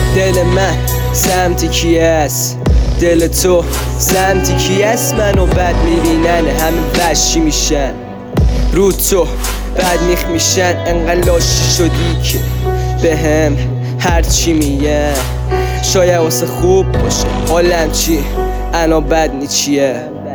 دل من سمت کی است؟ دل تو سمت کی است؟ منو بد میبینن همه وشی میشن، رو تو بد میخ میشن، انقدر لاشی شدی که به هم هرچی میگن شاید واسه خوب باشه. حالم چی؟ انا بد نی چیه؟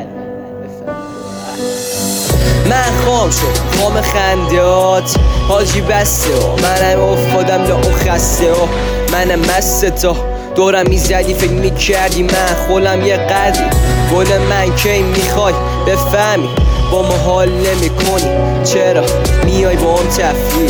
من خام شد خام خندهات حاجی بسته ها، منم افتادم لا اون خسته ها، منم مست تا دورم میزدی فکر میکردی من خولم یه قدری. گل من کی میخوای بفهمی با ما حال نمی کنی؟ چرا میای با هم تفریح؟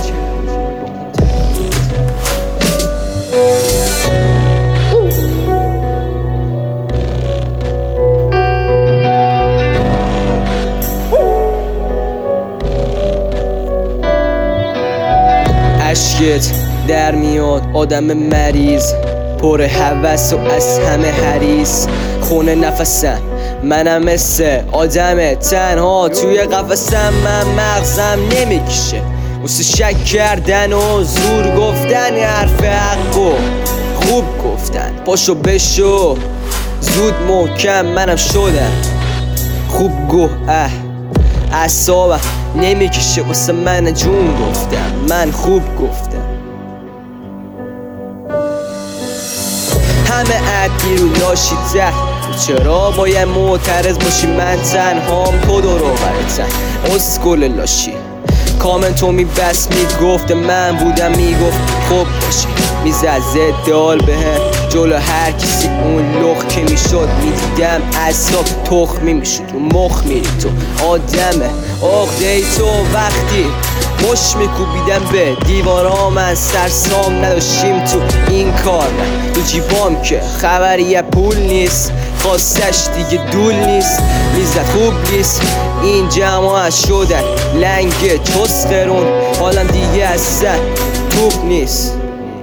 عشقت در میاد آدم مریض پر هوس و از همه حریص، خونه نفسم منم مثل آدم تنها توی قفسم، من مغزم نمیکشه واسه شک کردن و زور گفتن، حرف حق و خوب گفتن، پاشو بشو زود محکم منم شدم خوب گوه اعصابم نمیکشه واسه من جون گفتم، من خوب گفتم. همه عدی رو لاشی ته، چرا باید معترض باشی؟ من تنهام تو دور و برتن اسکل لاشی. کامنتو میبست میگفت من بودم میگفت خوب باشی، میزد زدال به هم جلو هر کسی اون لخ که میشد میدیدم اصاب تخمی میشد رو مخ میری تو آدمه عقده ای تو وقتی مش میکوبیدم به دیوارا، من سرسام نداشتیم تو این کار، من تو جیبام که خبری پول نیست، خواستش دیگه دول نیست، میزد خوب نیست این جماعت شدن لنگ چسخرون، حالم دیگه اصلا توپ نیست.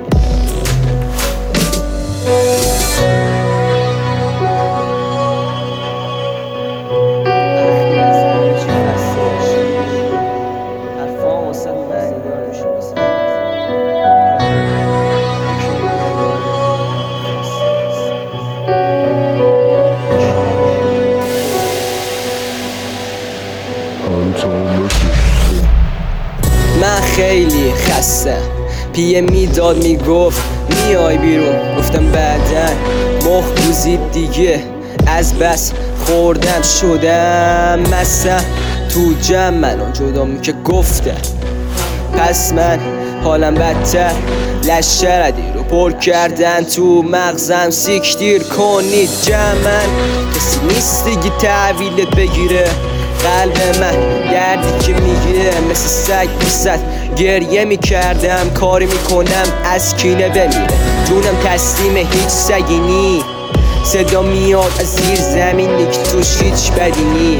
من خیلی خسته پیه میداد میگفت میای بیرون، گفتم بعدن مخ بوزید دیگه از بس خوردم شدم مثلا تو جمع منو جدا که گفتم، پس من حالم بدتر لشردی رو پر کردن تو مغزم سیکتیر کنید جمعن، کسی نیست دیگه تحویلت بگیره قلب من دردی که میگیره مثل سگ بسد گریه میکردم کاری میکنم از کینه بمیره، جونم تسلیم هیچ سگی نی، صدا میاد از زیر زمینی که توش هیچ بدی نی.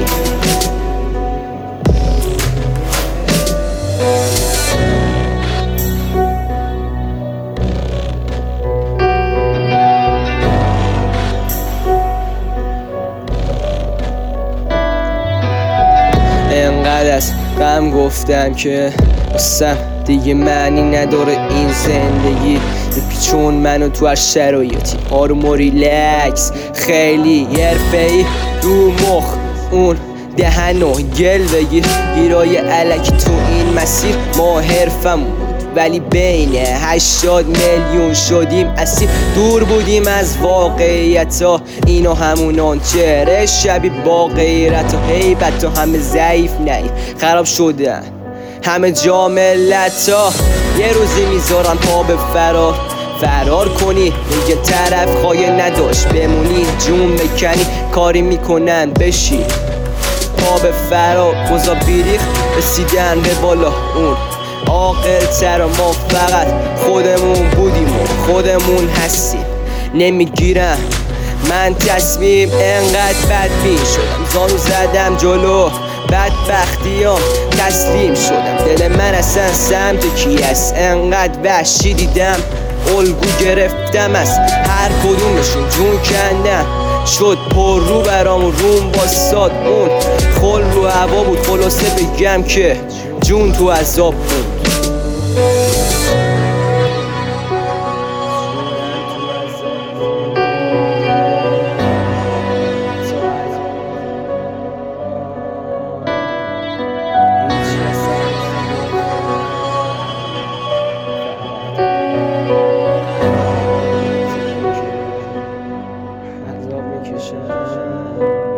انقدر از غم گفتم که بسم دیگه معنی نداره این زندگی، چون منو تو هر شرایطی آروم و ریلکس خیلی حرفه‌ای رو مخ اون دهن و گل بگیر، گیرای علکی تو این مسیر ما حرفم بود ولی بین 80 میلیون شدیم اسیر، دور بودیم از واقعیت ها اینو همونان چهره شبیه با غیرت و هیبت و همه ضعیف نهی خراب شدن همه جا ملت ها، یه روزی میذارن پا به فرار کنی یه طرف خواهی نداشت بمونی جون بکنی کاری میکنن بشی پا به فرار خوزا بیریخ رسیدن به بالا اون عاقل تر ما فقط خودمون بودیم و خودمون هستیم نمیگیرم من تصمیم انقدر بدبین شدم زانو زدم جلو بدبختیام تسلیم شدم، دل من اصلا سمت کی است؟ انقدر وحشی دیدم الگو گرفتم از هر کدومشون جون کندم شد پر رو برام روم باستاد اون خل رو هوا بود، خلاصه بگم که جون تو عذاب بود. میشه.